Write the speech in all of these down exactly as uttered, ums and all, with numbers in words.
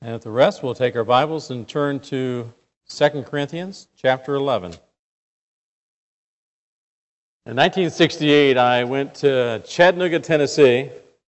And at the rest, we'll take our Bibles and turn to Second Corinthians chapter eleven. In nineteen sixty-eight, I went to Chattanooga, Tennessee,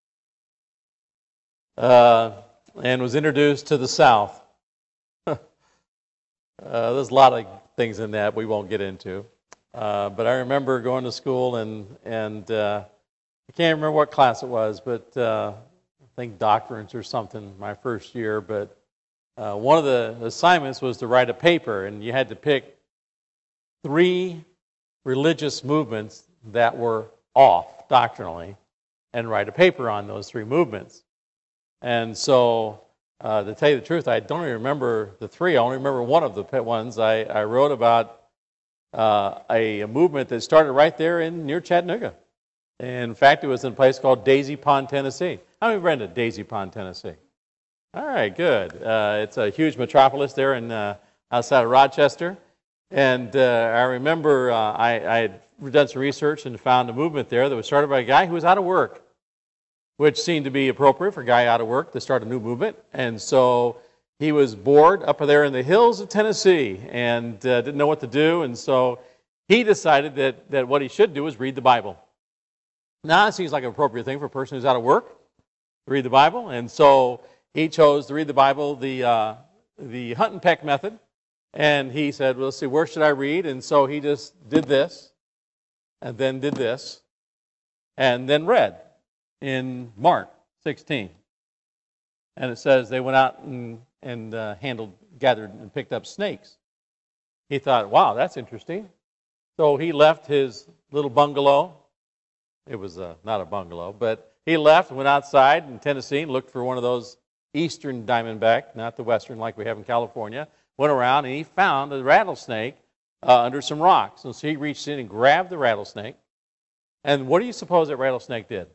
uh, and was introduced to the South. uh, there's a lot of things in that we won't get into. Uh, but I remember going to school, and, and uh, I can't remember what class it was, but uh, I think doctrines or something my first year, but uh, one of the assignments was to write a paper, and you had to pick three religious movements that were off doctrinally and write a paper on those three movements. And so, uh, to tell you the truth, I don't even remember the three. I only remember one of the ones. I, I wrote about uh, a, a movement that started right there in near Chattanooga. In fact, it was in a place called Daisy Pond, Tennessee. How many have been to Daisy Pond, Tennessee? All right, good. Uh, it's a huge metropolis there in uh, outside of Rochester. And uh, I remember uh, I, I had done some research and found a movement there that was started by a guy who was out of work, which seemed to be appropriate for a guy out of work to start a new movement. And so he was bored up there in the hills of Tennessee and uh, didn't know what to do. And so he decided that, that what he should do was read the Bible. Now, it seems like an appropriate thing for a person who's out of work to read the Bible. And so he chose to read the Bible the uh, the hunt and peck method. And he said, well, let's see, where should I read? And so he just did this, and then did this, and then read in Mark sixteen. And it says they went out and, and uh, handled, gathered, and picked up snakes. He thought, wow, that's interesting. So he left his little bungalow. It was uh, not a bungalow, but he left and went outside in Tennessee and looked for one of those eastern diamondback, not the western like we have in California. Went around and he found a rattlesnake uh, under some rocks. And so he reached in and grabbed the rattlesnake. And what do you suppose that rattlesnake did?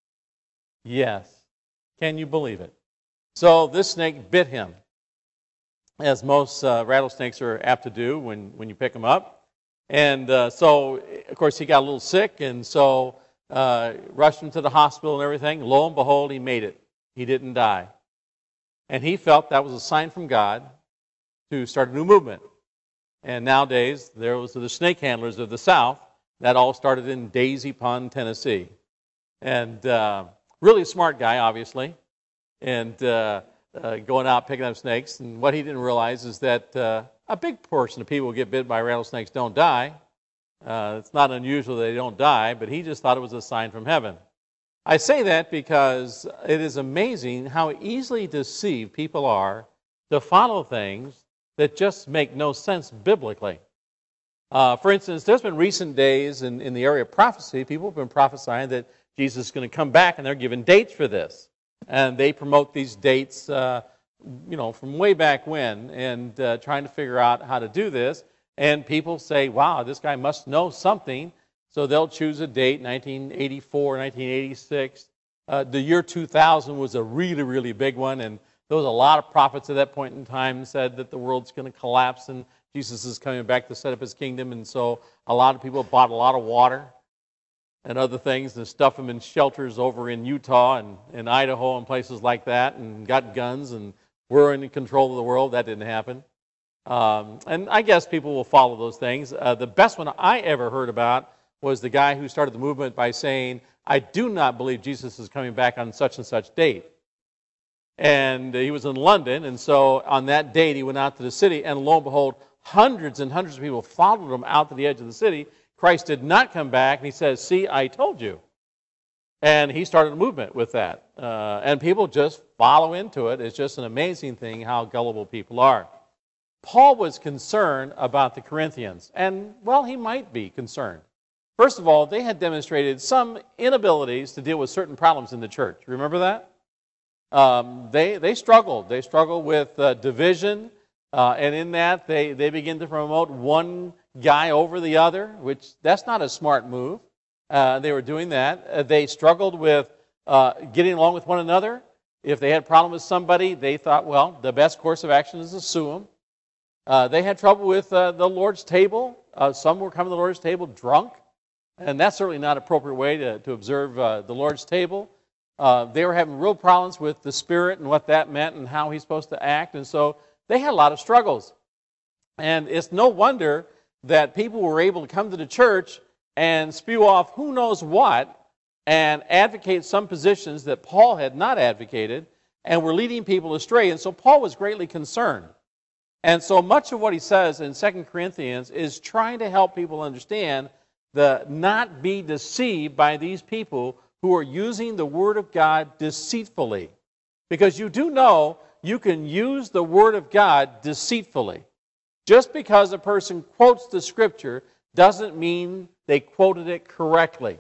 Yes. Can you believe it? So this snake bit him, as most uh, rattlesnakes are apt to do when, when you pick them up. And uh, so, of course, he got a little sick, and so uh, rushed him to the hospital and everything. Lo and behold, he made it. He didn't die. And he felt that was a sign from God to start a new movement. And nowadays, there was the snake handlers of the South. That all started in Daisy Pond, Tennessee. And uh, really smart guy, obviously, and uh, uh, going out picking up snakes. And what he didn't realize is that uh, a big portion of people who get bitten by rattlesnakes don't die. Uh, it's not unusual that they don't die, but he just thought it was a sign from heaven. I say that because it is amazing how easily deceived people are to follow things that just make no sense biblically. Uh, for instance, there's been recent days in, in the area of prophecy, people have been prophesying that Jesus is going to come back, and they're given dates for this. And they promote these dates, uh, you know, from way back when, and uh, trying to figure out how to do this. And people say, wow, this guy must know something. So they'll choose a date, nineteen eighty-four, nineteen eighty-six. Uh, the year two thousand was a really, really big one, and there was a lot of prophets at that point in time said that the world's going to collapse and Jesus is coming back to set up his kingdom. And so a lot of people bought a lot of water and other things and stuffed them in shelters over in Utah and, and Idaho and places like that, and got guns and were in control of the world. That didn't happen. Um, and I guess people will follow those things. Uh, the best one I ever heard about was the guy who started the movement by saying, I do not believe Jesus is coming back on such and such date. And he was in London, and so on that date he went out to the city, and lo and behold, hundreds and hundreds of people followed him out to the edge of the city. Christ did not come back, and he says, see, I told you. And he started a movement with that. Uh, and people just follow into it. It's just an amazing thing how gullible people are. Paul was concerned about the Corinthians, and, well, he might be concerned. First of all, they had demonstrated some inabilities to deal with certain problems in the church. Remember that? Um, they they struggled. They struggled with uh, division, uh, and in that they, they begin to promote one guy over the other, which that's not a smart move. Uh, they were doing that. Uh, they struggled with uh, getting along with one another. If they had a problem with somebody, they thought, well, the best course of action is to sue them. Uh, they had trouble with uh, the Lord's table. Uh, some were coming to the Lord's table drunk, and that's certainly not an appropriate way to, to observe uh, the Lord's table. Uh, they were having real problems with the Spirit and what that meant and how he's supposed to act. And so they had a lot of struggles. And it's no wonder that people were able to come to the church and spew off who knows what and advocate some positions that Paul had not advocated and were leading people astray. And so Paul was greatly concerned. And so much of what he says in Second Corinthians is trying to help people understand the not be deceived by these people who are using the Word of God deceitfully. Because you do know you can use the Word of God deceitfully. Just because a person quotes the Scripture doesn't mean they quoted it correctly.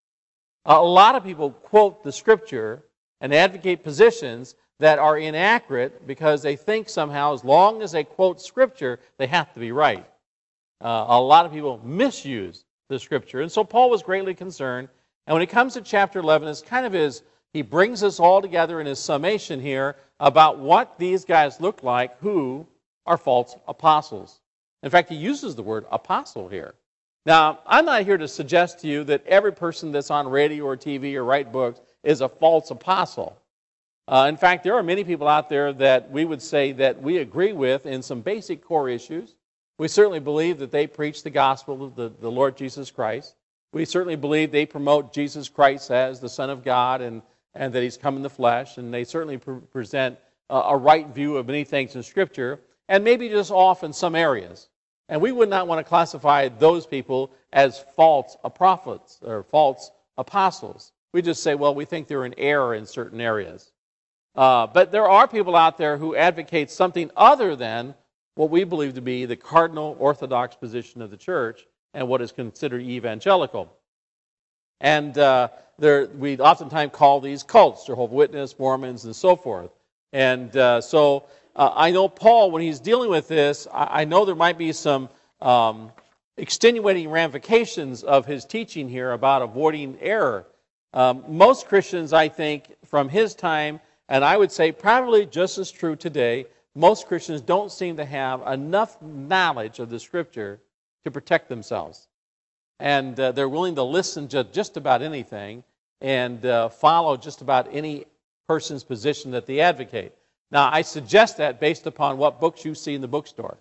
A lot of people quote the Scripture and advocate positions that are inaccurate because they think somehow as long as they quote Scripture, they have to be right. Uh, a lot of people misuse the Scripture. And so Paul was greatly concerned. And when it comes to chapter eleven, it's kind of his, he brings us all together in his summation here about what these guys look like who are false apostles. In fact, he uses the word apostle here. Now, I'm not here to suggest to you that every person that's on radio or T V or write books is a false apostle. Uh, in fact, there are many people out there that we would say that we agree with in some basic core issues. We certainly believe that they preach the gospel of the, the Lord Jesus Christ. We certainly believe they promote Jesus Christ as the Son of God and, and that He's come in the flesh. And they certainly pre- present a, a right view of many things in Scripture, and maybe just off in some areas. And we would not want to classify those people as false prophets or false apostles. We just say, well, we think they're in error in certain areas. Uh, but there are people out there who advocate something other than what we believe to be the cardinal orthodox position of the church and what is considered evangelical. And uh, there, we oftentimes call these cults, Jehovah's Witnesses, Mormons, and so forth. And uh, so uh, I know Paul, when he's dealing with this, I, I know there might be some um, extenuating ramifications of his teaching here about avoiding error. Um, most Christians, I think, from his time, and I would say probably just as true today, most Christians don't seem to have enough knowledge of the Scripture to protect themselves. And uh, they're willing to listen to just about anything and uh, follow just about any person's position that they advocate. Now, I suggest that based upon what books you see in the bookstore.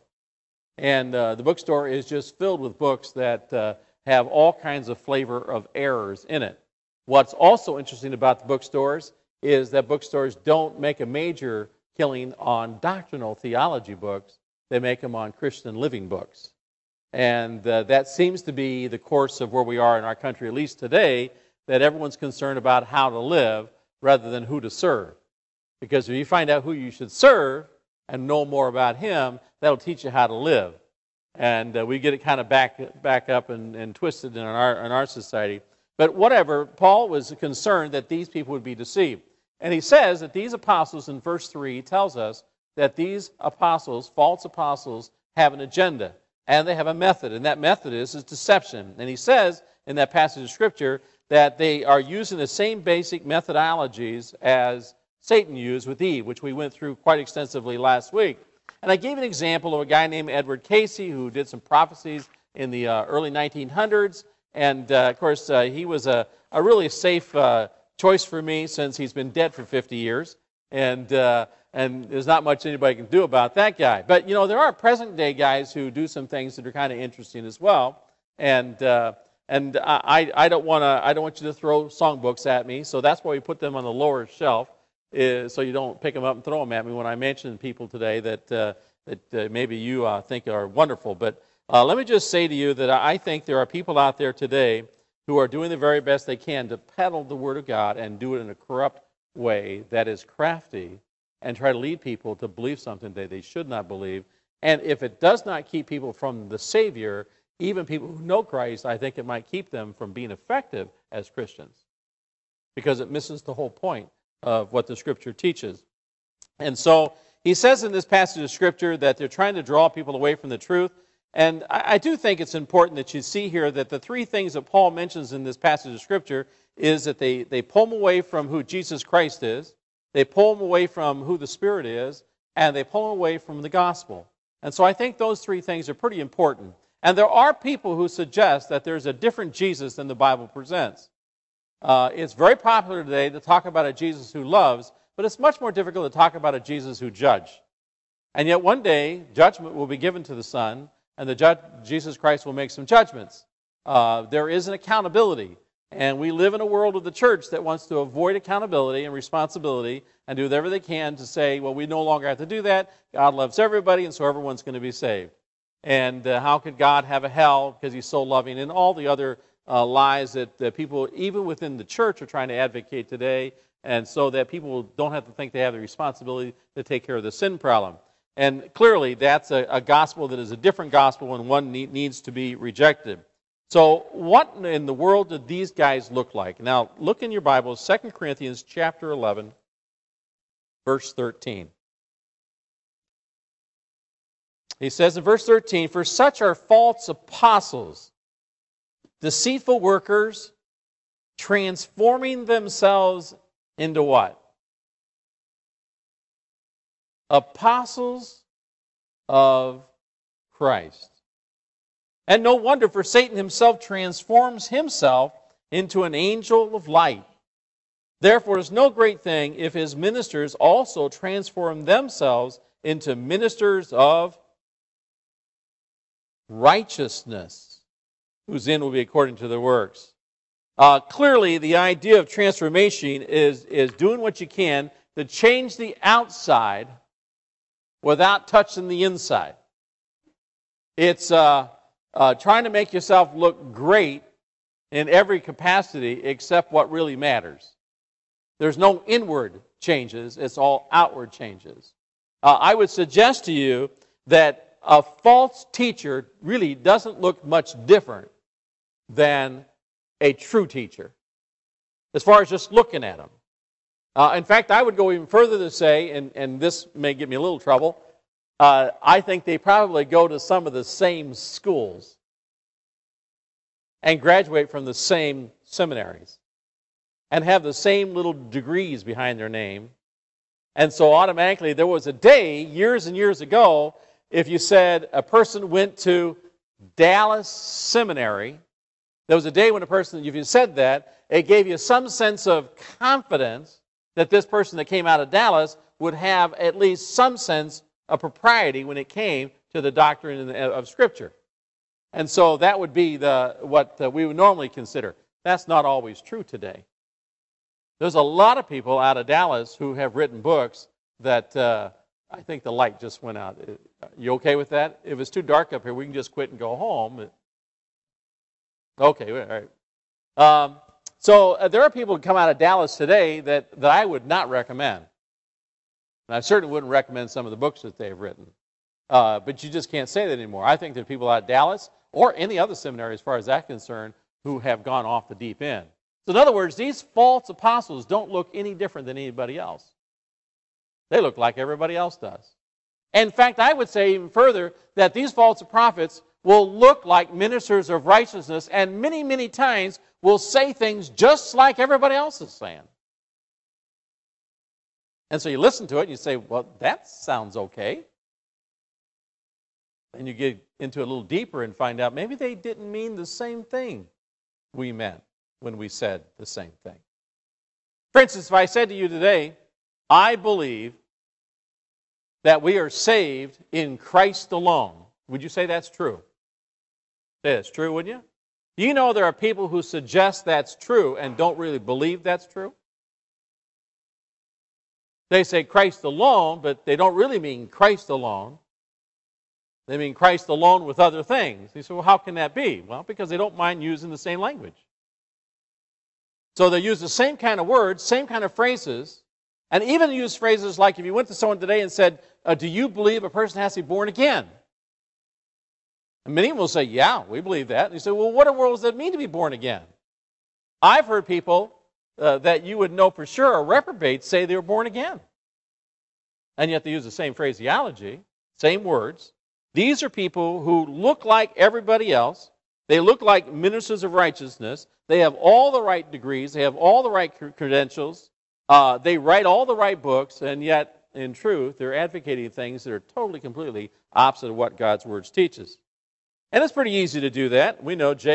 And uh, the bookstore is just filled with books that uh, have all kinds of flavor of errors in it. What's also interesting about the bookstores is that bookstores don't make a major killing on doctrinal theology books. They make them on Christian living books. And uh, that seems to be the course of where we are in our country, at least today, that everyone's concerned about how to live rather than who to serve. Because if you find out who you should serve and know more about Him, that'll teach you how to live. And uh, we get it kind of back back up and, and twisted in our, in our society. But whatever, Paul was concerned that these people would be deceived. And he says that these apostles in verse three tells us that these apostles, false apostles, have an agenda. And they have a method. And that method is, is deception. And he says in that passage of Scripture that they are using the same basic methodologies as Satan used with Eve, which we went through quite extensively last week. And I gave an example of a guy named Edward Casey who did some prophecies in the uh, early nineteen hundreds. And, uh, of course, uh, he was a, a really safe uh, choice for me since he's been dead for fifty years. And uh, and there's not much anybody can do about that guy. But, you know, there are present-day guys who do some things that are kind of interesting as well. And uh, and I, I don't want to I don't want you to throw songbooks at me, so that's why we put them on the lower shelf, is so you don't pick them up and throw them at me when I mention people today that uh, that uh, maybe you uh, think are wonderful. But uh, let me just say to you that I think there are people out there today who are doing the very best they can to peddle the Word of God and do it in a corrupt way that is crafty and try to lead people to believe something that they should not believe. And if it does not keep people from the Savior, even people who know Christ, I think it might keep them from being effective as Christians because it misses the whole point of what the Scripture teaches. And so he says in this passage of Scripture that they're trying to draw people away from the truth. And I, I do think it's important that you see here that the three things that Paul mentions in this passage of Scripture is that they, they pull them away from who Jesus Christ is, they pull them away from who the Spirit is, and they pull them away from the gospel. And so I think those three things are pretty important. And there are people who suggest that there's a different Jesus than the Bible presents. Uh, it's very popular today to talk about a Jesus who loves, but it's much more difficult to talk about a Jesus who judges. And yet one day, judgment will be given to the Son, and the judge, Jesus Christ will make some judgments. Uh, there is an accountability, and we live in a world of the church that wants to avoid accountability and responsibility and do whatever they can to say, well, we no longer have to do that. God loves everybody, and so everyone's going to be saved. And uh, how could God have a hell because he's so loving? And all the other uh, lies that uh, people, even within the church, are trying to advocate today, and so that people don't have to think they have the responsibility to take care of the sin problem. And clearly, that's a, a gospel that is a different gospel and one need, needs to be rejected. So what in the world did these guys look like? Now, look in your Bibles, Second Corinthians chapter eleven, verse thirteen. He says in verse thirteen, "For such are false apostles, deceitful workers, transforming themselves into" what? Apostles of Christ. And no wonder, for Satan himself transforms himself into an angel of light. Therefore, it is no great thing if his ministers also transform themselves into ministers of righteousness, whose end will be according to their works. Uh, clearly, the idea of transformation is, is doing what you can to change the outside without touching the inside. It's uh, uh, trying to make yourself look great in every capacity except what really matters. There's no inward changes, it's all outward changes. Uh, I would suggest to you that a false teacher really doesn't look much different than a true teacher, as far as just looking at them. Uh, in fact, I would go even further to say, and, and this may give me a little trouble, uh, I think they probably go to some of the same schools and graduate from the same seminaries and have the same little degrees behind their name. And so automatically, there was a day, years and years ago, if you said a person went to Dallas Seminary, there was a day when a person, if you said that, it gave you some sense of confidence that this person that came out of Dallas would have at least some sense of propriety when it came to the doctrine of Scripture. And so that would be the what we would normally consider. That's not always true today. There's a lot of people out of Dallas who have written books that, uh, I think the light just went out. You okay with that? If it's too dark up here, we can just quit and go home. Okay, all right. Um, so uh, there are people who come out of Dallas today that, that I would not recommend. And I certainly wouldn't recommend some of the books that they've written. Uh, but you just can't say that anymore. I think there are people out of Dallas or any other seminary, as far as that's concerned, who have gone off the deep end. So in other words, these false apostles don't look any different than anybody else. They look like everybody else does. In fact, I would say even further that these false prophets will look like ministers of righteousness and many, many times will say things just like everybody else is saying. And so you listen to it and you say, well, that sounds okay. And you get into it a little deeper and find out maybe they didn't mean the same thing we meant when we said the same thing. For instance, if I said to you today, I believe that we are saved in Christ alone, would you say that's true? Say that's true, wouldn't you? Do you know there are people who suggest that's true and don't really believe that's true? They say Christ alone, but they don't really mean Christ alone. They mean Christ alone with other things. You say, well, how can that be? Well, because they don't mind using the same language. So they use the same kind of words, same kind of phrases, and even use phrases like if you went to someone today and said, uh, do you believe a person has to be born again? And many will say, yeah, we believe that. And you say, well, what in the world does that mean to be born again? I've heard people uh, that you would know for sure are reprobates say they were born again. And yet they use the same phraseology, same words. These are people who look like everybody else. They look like ministers of righteousness. They have all the right degrees. They have all the right credentials. Uh, they write all the right books, and yet, in truth, they're advocating things that are totally, completely opposite of what God's Word teaches. And it's pretty easy to do that. We know Jacob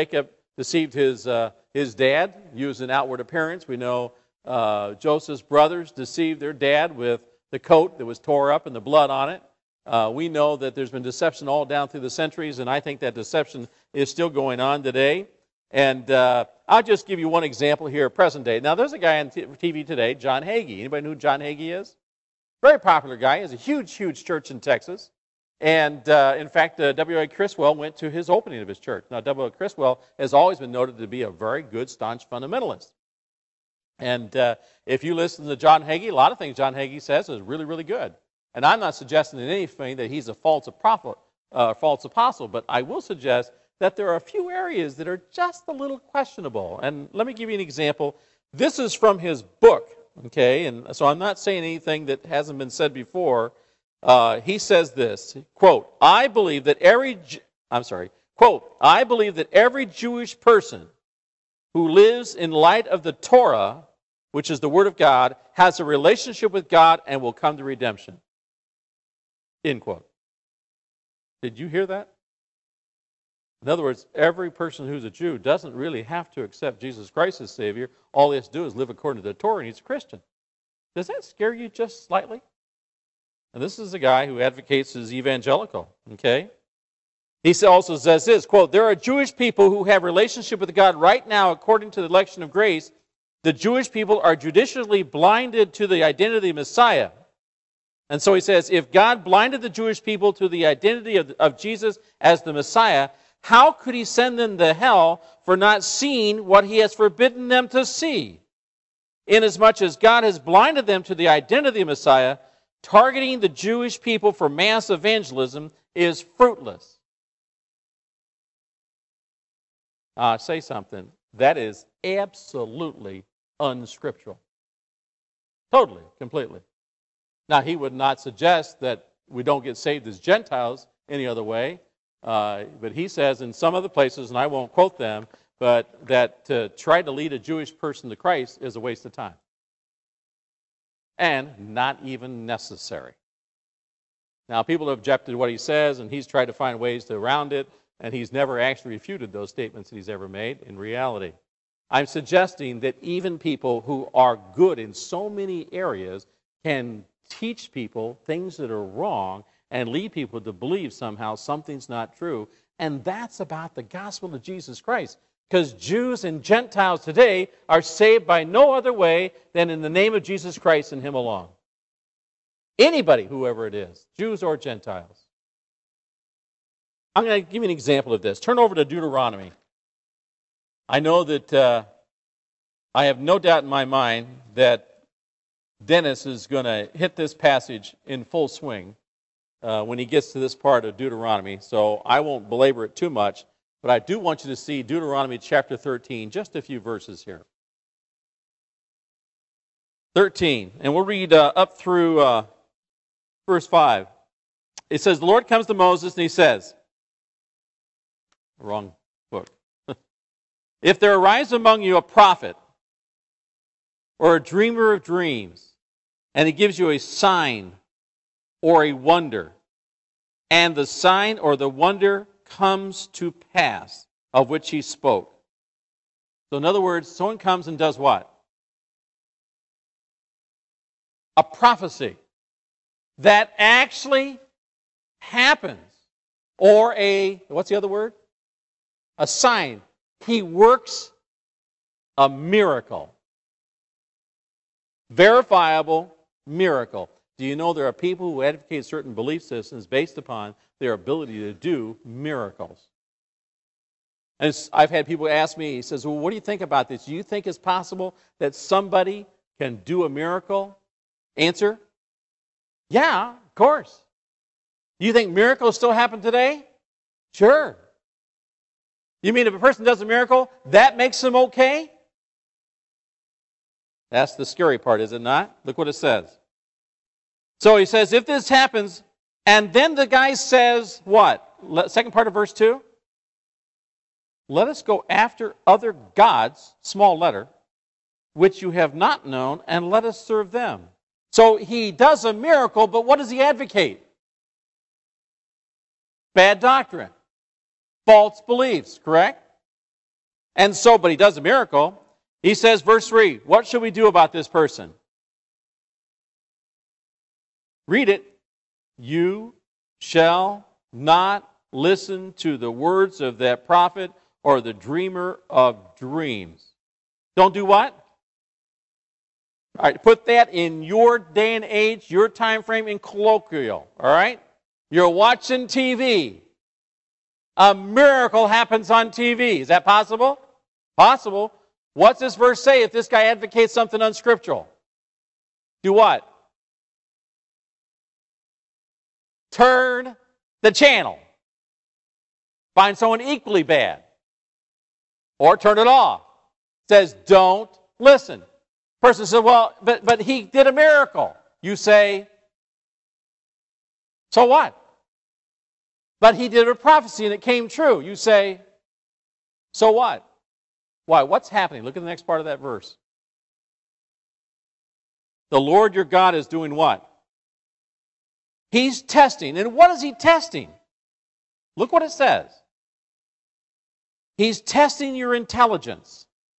deceived his, uh, his dad, used an outward appearance. We know uh, Joseph's brothers deceived their dad with the coat that was tore up and the blood on it. Uh, we know that there's been deception all down through the centuries, and I think that deception is still going on today. And uh, I'll just give you one example here, present day. Now, there's a guy on T V today, John Hagee. Anybody know who John Hagee is? Very popular guy. He has a huge, huge church in Texas. And, uh, in fact, uh, W A Criswell went to his opening of his church. Now, W A Criswell has always been noted to be a very good, staunch fundamentalist. And uh, if you listen to John Hagee, a lot of things John Hagee says is really, really good. And I'm not suggesting in anything that he's a false prophet, uh, false apostle, but I will suggest that there are a few areas that are just a little questionable. And let me give you an example. This is from his book, okay? And so I'm not saying anything that hasn't been said before. Uh, he says this, quote, I believe that every, I'm sorry, quote, I believe that every Jewish person who lives in light of the Torah, which is the Word of God, has a relationship with God and will come to redemption. End quote. Did you hear that? In other words, every person who's a Jew doesn't really have to accept Jesus Christ as Savior. All he has to do is live according to the Torah, and he's a Christian. Does that scare you just slightly? And this is a guy who advocates as evangelical, okay? He also says this, quote, there are Jewish people who have relationship with God right now according to the election of grace. The Jewish people are judicially blinded to the identity of the Messiah. And so he says, if God blinded the Jewish people to the identity of, of Jesus as the Messiah, how could he send them to hell for not seeing what he has forbidden them to see? Inasmuch as God has blinded them to the identity of the Messiah, targeting the Jewish people for mass evangelism is fruitless. Uh, say something. That is absolutely unscriptural. Totally, completely. Now, he would not suggest that we don't get saved as Gentiles any other way, uh, but he says in some other places, and I won't quote them, but that to try to lead a Jewish person to Christ is a waste of time. And not even necessary. Now, people have objected to what he says, and he's tried to find ways to around it, and he's never actually refuted those statements that he's ever made in reality. I'm suggesting that even people who are good in so many areas can teach people things that are wrong and lead people to believe somehow something's not true. And that's about the gospel of Jesus Christ. Because Jews and Gentiles today are saved by no other way than in the name of Jesus Christ and him alone. Anybody, whoever it is, Jews or Gentiles. I'm going to give you an example of this. Turn over to Deuteronomy. I know that uh, I have no doubt in my mind that Dennis is going to hit this passage in full swing uh, when he gets to this part of Deuteronomy, so I won't belabor it too much, but I do want you to see Deuteronomy chapter thirteen, just a few verses here. thirteen, and we'll read uh, up through uh, verse five. It says, the Lord comes to Moses and he says, wrong book. If there arise among you a prophet or a dreamer of dreams, and he gives you a sign or a wonder, and the sign or the wonder comes to pass of which he spoke. So in other words, someone comes and does what? A prophecy that actually happens. Or a, what's the other word? A sign. He works a miracle. Verifiable miracle. Do you know there are people who advocate certain belief systems based upon their ability to do miracles? And I've had people ask me, he says, well, what do you think about this? Do you think it's possible that somebody can do a miracle? Answer, yeah, of course. Do you think miracles still happen today? Sure. You mean if a person does a miracle, that makes them okay? That's the scary part, is it not? Look what it says. So he says, if this happens, and then the guy says what? Second part of verse two. Let us go after other gods, small letter, which you have not known, and let us serve them. So he does a miracle, but what does he advocate? Bad doctrine. False beliefs, correct? And so, but he does a miracle. He says, verse three, what should we do about this person? Read it. You shall not listen to the words of that prophet or the dreamer of dreams. Don't do what? All right, put that in your day and age, your time frame in colloquial, all right? You're watching T V. A miracle happens on T V. Is that possible? Possible. What's this verse say if this guy advocates something unscriptural? Do what? Turn the channel. Find someone equally bad. Or turn it off. It says, don't listen. Person says, well, but, but he did a miracle. You say, so what? But he did a prophecy and it came true. You say, so what? Why? What's happening? Look at the next part of that verse. The Lord your God is doing what? He's testing. And what is he testing? Look what it says. He's testing your intelligence.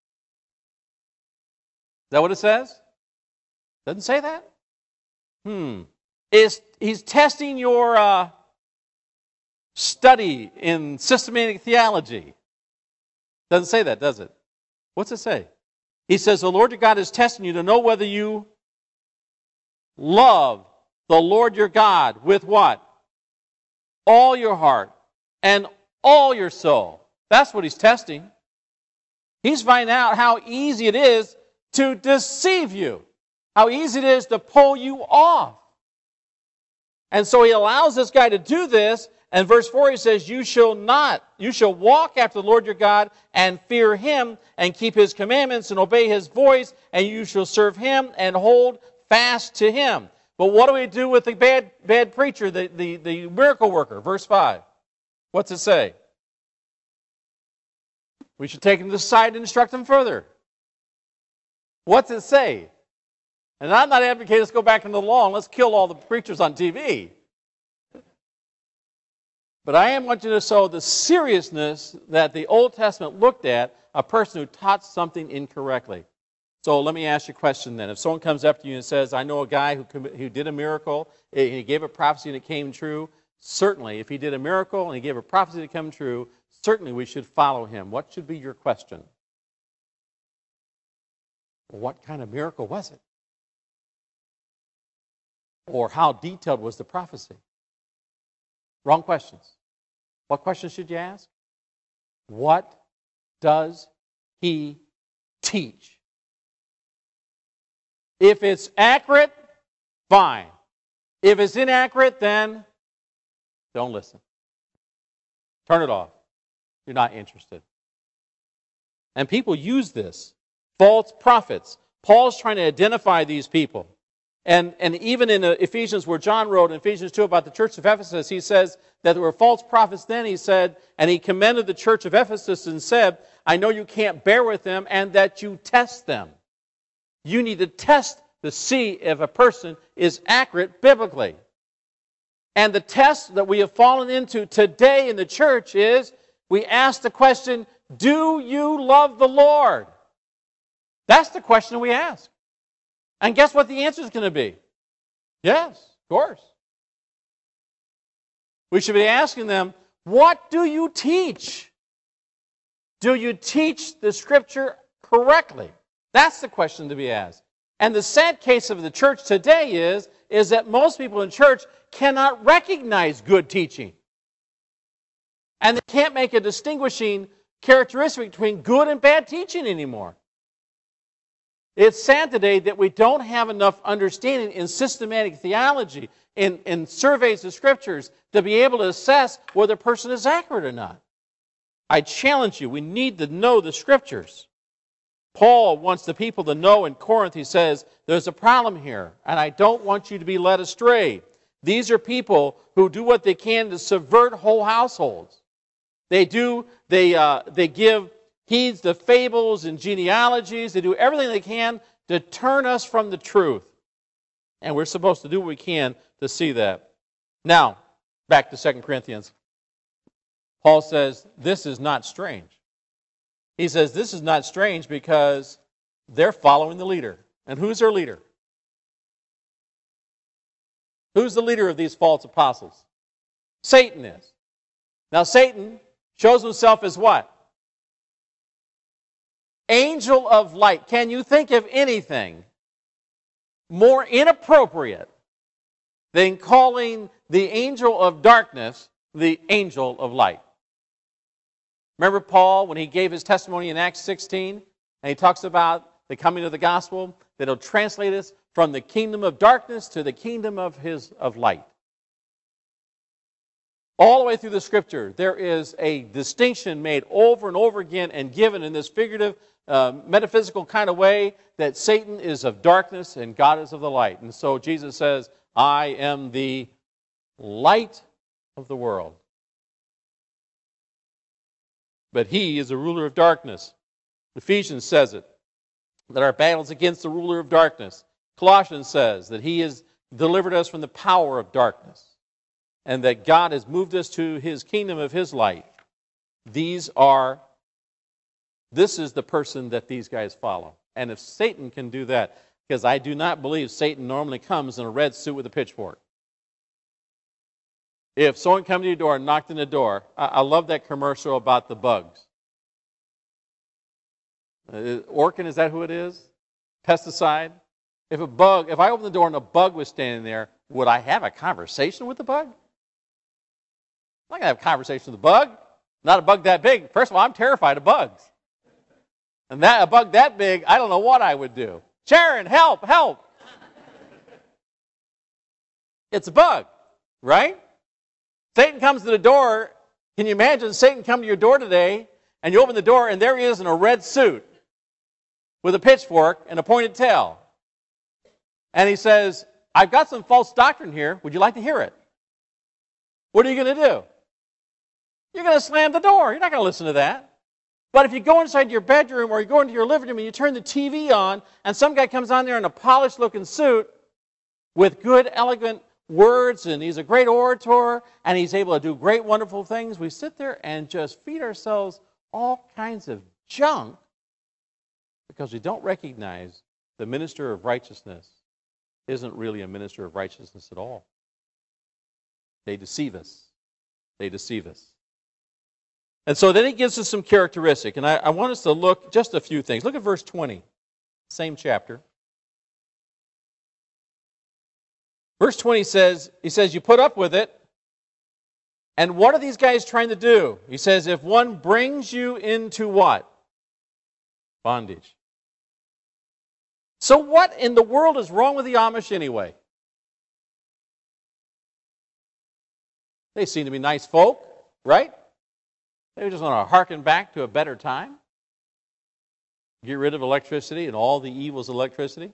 Is that what it says? Doesn't say that? Hmm. Is he's testing your uh, study in systematic theology. Doesn't say that, does it? What's it say? He says, the Lord your God is testing you to know whether you love the Lord your God with what? All your heart and all your soul. That's what he's testing. He's finding out how easy it is to deceive you. How easy it is to pull you off. And so he allows this guy to do this. And verse four, he says, you shall not, you shall walk after the Lord your God and fear him and keep his commandments and obey his voice, and you shall serve him and hold fast to him. But what do we do with the bad, bad preacher, the, the, the miracle worker? Verse five. What's it say? We should take him to the side and instruct him further. What's it say? And I'm not advocating let's go back into the law and let's kill all the preachers on T V. But I am wanting to show the seriousness that the Old Testament looked at a person who taught something incorrectly. So let me ask you a question then. If someone comes up to you and says, I know a guy who, who did a miracle, and he gave a prophecy and it came true, certainly, if he did a miracle and he gave a prophecy to come true, certainly we should follow him. What should be your question? Well, what kind of miracle was it? Or how detailed was the prophecy? Wrong questions. What questions should you ask? What does he teach? If it's accurate, fine. If it's inaccurate, then don't listen. Turn it off. You're not interested. And people use this. False prophets. Paul's trying to identify these people. And, and even in Ephesians, where John wrote in Ephesians two about the church of Ephesus, he says that there were false prophets then, he said, and he commended the church of Ephesus and said, I know you can't bear with them and that you test them. You need to test to see if a person is accurate biblically. And the test that we have fallen into today in the church is, we ask the question, do you love the Lord? That's the question we ask. And guess what the answer is going to be? Yes, of course. We should be asking them, what do you teach? Do you teach the Scripture correctly? That's the question to be asked. And the sad case of the church today is, is that most people in church cannot recognize good teaching. And they can't make a distinguishing characteristic between good and bad teaching anymore. It's sad today that we don't have enough understanding in systematic theology, in, in surveys of Scriptures, to be able to assess whether a person is accurate or not. I challenge you, we need to know the Scriptures. Paul wants the people to know in Corinth, he says, there's a problem here, and I don't want you to be led astray. These are people who do what they can to subvert whole households. They do, they, uh, they give heeds to fables and genealogies. They do everything they can to turn us from the truth. And we're supposed to do what we can to see that. Now, back to Second Corinthians. Paul says, this is not strange. He says this is not strange because they're following the leader. And who's their leader? Who's the leader of these false apostles? Satan is. Now Satan shows himself as what? Angel of light. Can you think of anything more inappropriate than calling the angel of darkness the angel of light? Remember Paul when he gave his testimony in Acts sixteen, and he talks about the coming of the gospel, that it'll translate us from the kingdom of darkness to the kingdom of his of light. All the way through the Scripture, there is a distinction made over and over again and given in this figurative, uh, metaphysical kind of way that Satan is of darkness and God is of the light. And so Jesus says, I am the light of the world. But he is a ruler of darkness. Ephesians says it, that our battle is against the ruler of darkness. Colossians says that he has delivered us from the power of darkness, and that God has moved us to his kingdom of his light. These are, this is the person that these guys follow. And if Satan can do that, because I do not believe Satan normally comes in a red suit with a pitchfork. If someone comes to your door and knocked on the door, I, I love that commercial about the bugs. Uh, Orkin, is that who it is? Pesticide? If a bug, if I opened the door and a bug was standing there, would I have a conversation with the bug? I'm not going to have a conversation with the bug. Not a bug that big. First of all, I'm terrified of bugs. And that a bug that big, I don't know what I would do. Sharon, help, help. It's a bug, right? Satan comes to the door. Can you imagine Satan come to your door today, and you open the door, and there he is in a red suit with a pitchfork and a pointed tail. And he says, I've got some false doctrine here. Would you like to hear it? What are you going to do? You're going to slam the door. You're not going to listen to that. But if you go inside your bedroom or you go into your living room and you turn the T V on, and some guy comes on there in a polished-looking suit with good, elegant words, and he's a great orator, and he's able to do great, wonderful things, we sit there and just feed ourselves all kinds of junk because we don't recognize the minister of righteousness isn't really a minister of righteousness at all. They deceive us. They deceive us. And so then he gives us some characteristic, and I, I want us to look just a few things. Look at verse twenty, same chapter. Verse twenty says, he says, you put up with it, and what are these guys trying to do? He says, if one brings you into what? Bondage. So what in the world is wrong with the Amish anyway? They seem to be nice folk, right? They just want to hearken back to a better time. Get rid of electricity and all the evils of electricity.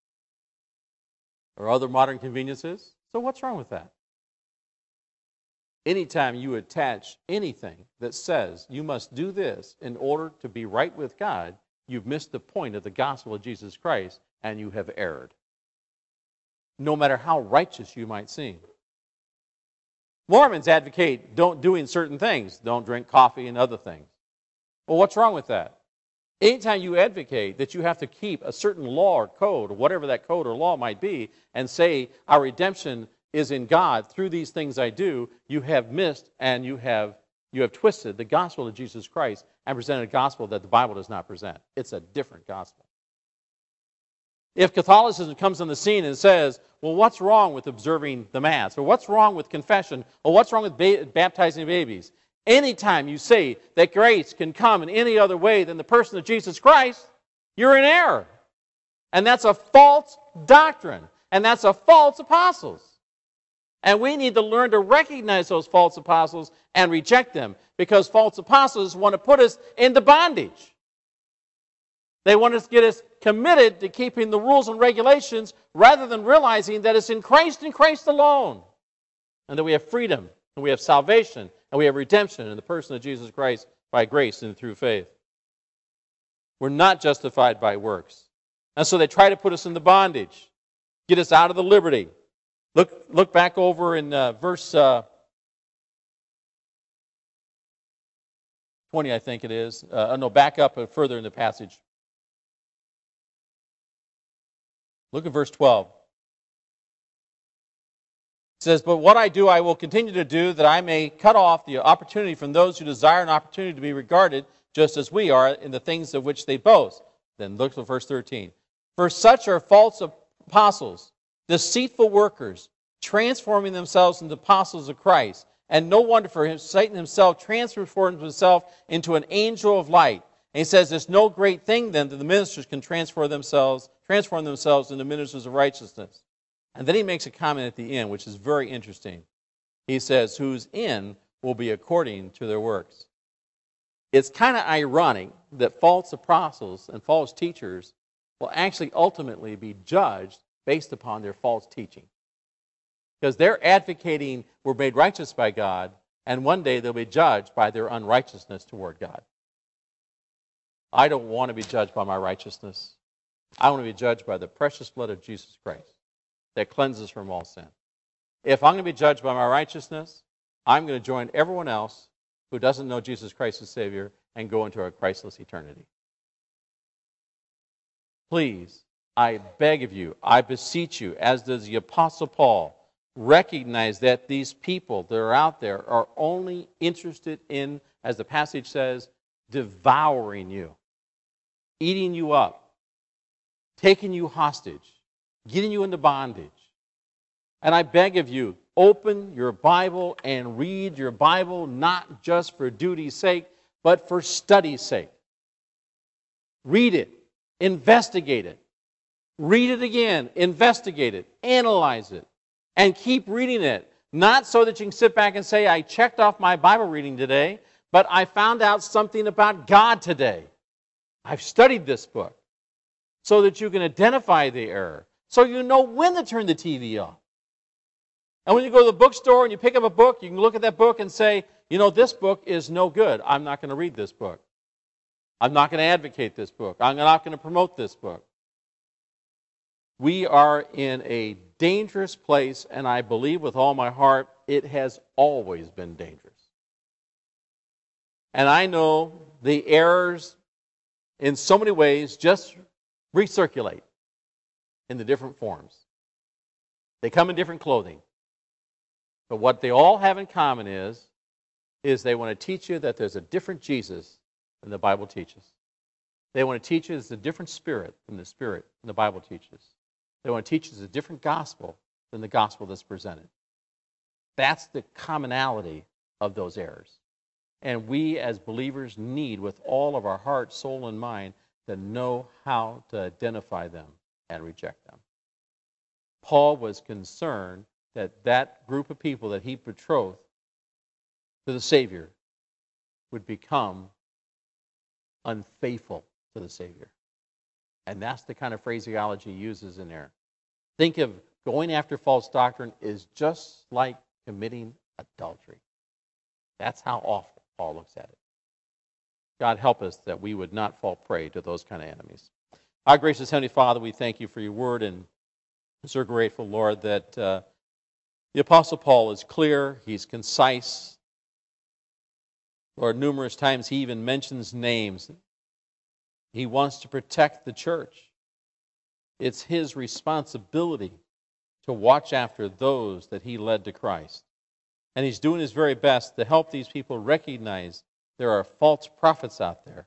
Or other modern conveniences. So what's wrong with that? Anytime you attach anything that says you must do this in order to be right with God, you've missed the point of the gospel of Jesus Christ and you have erred. No matter how righteous you might seem. Mormons advocate don't doing certain things. Don't drink coffee and other things. Well, what's wrong with that? Anytime you advocate that you have to keep a certain law or code, or whatever that code or law might be, and say our redemption is in God through these things I do, you have missed and you have you have twisted the gospel of Jesus Christ and presented a gospel that the Bible does not present. It's a different gospel. If Catholicism comes on the scene and says, well, what's wrong with observing the Mass? Or what's wrong with confession? Or what's wrong with ba- baptizing babies? Anytime you say that grace can come in any other way than the person of Jesus Christ, you're in error. And that's a false doctrine. And that's a false apostles. And we need to learn to recognize those false apostles and reject them, because false apostles want to put us into bondage. They want to get us committed to keeping the rules and regulations rather than realizing that it's in Christ and Christ alone. And that we have freedom, and we have salvation, and we have redemption in the person of Jesus Christ by grace and through faith. We're not justified by works. And so they try to put us into bondage, get us out of the liberty. Look, look back over in uh, verse uh, twenty, I think it is. Uh, no, back up further in the passage. Look at verse twelve. It says, "But what I do, I will continue to do, that I may cut off the opportunity from those who desire an opportunity to be regarded just as we are in the things of which they boast." Then look at verse thirteen. "For such are false apostles, deceitful workers, transforming themselves into apostles of Christ. And no wonder, for him, Satan himself transforms himself into an angel of light." And he says, "It's no great thing then that the ministers can transform themselves, transform themselves into ministers of righteousness." And then he makes a comment at the end, which is very interesting. He says, "Whose end will be according to their works." It's kind of ironic that false apostles and false teachers will actually ultimately be judged based upon their false teaching. Because they're advocating we're made righteous by God, and one day they'll be judged by their unrighteousness toward God. I don't want to be judged by my righteousness. I want to be judged by the precious blood of Jesus Christ that cleanses from all sin. If I'm going to be judged by my righteousness, I'm going to join everyone else who doesn't know Jesus Christ as Savior and go into a Christless eternity. Please, I beg of you, I beseech you, as does the Apostle Paul, recognize that these people that are out there are only interested in, as the passage says, devouring you, eating you up, taking you hostage, getting you into bondage. And I beg of you, open your Bible and read your Bible not just for duty's sake, but for study's sake. Read it, investigate it, read it again, investigate it, analyze it, and keep reading it. Not so that you can sit back and say, I checked off my Bible reading today, but I found out something about God today. I've studied this book. So that you can identify the error. So you know when to turn the T V off. And when you go to the bookstore and you pick up a book, you can look at that book and say, you know, this book is no good. I'm not going to read this book. I'm not going to advocate this book. I'm not going to promote this book. We are in a dangerous place, and I believe with all my heart it has always been dangerous. And I know the errors in so many ways just recirculate in the different forms. They come in different clothing. But what they all have in common is, is they want to teach you that there's a different Jesus than the Bible teaches. They want to teach you there's a different spirit than the spirit the Bible teaches. They want to teach you there's a different gospel than the gospel that's presented. That's the commonality of those errors. And we as believers need, with all of our heart, soul, and mind, to know how to identify them and reject them. Paul was concerned that that group of people that he betrothed to the Savior would become unfaithful to the Savior. And that's the kind of phraseology he uses in there. Think of going after false doctrine is just like committing adultery. That's how awful Paul looks at it. God help us that we would not fall prey to those kind of enemies. Our gracious Heavenly Father, we thank you for your word, and we're so grateful, Lord, that uh, the Apostle Paul is clear, he's concise. Lord, numerous times he even mentions names. He wants to protect the church. It's his responsibility to watch after those that he led to Christ. And he's doing his very best to help these people recognize there are false prophets out there.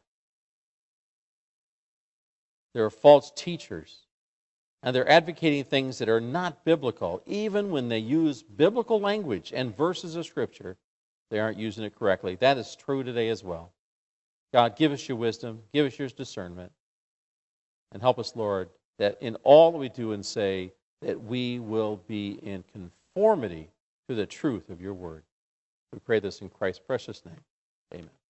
There are false teachers. And they're advocating things that are not biblical. Even when they use biblical language and verses of Scripture, they aren't using it correctly. That is true today as well. God, give us your wisdom, give us your discernment, and help us, Lord, that in all that we do and say, that we will be in conformity to the truth of your word. We pray this in Christ's precious name. Amen.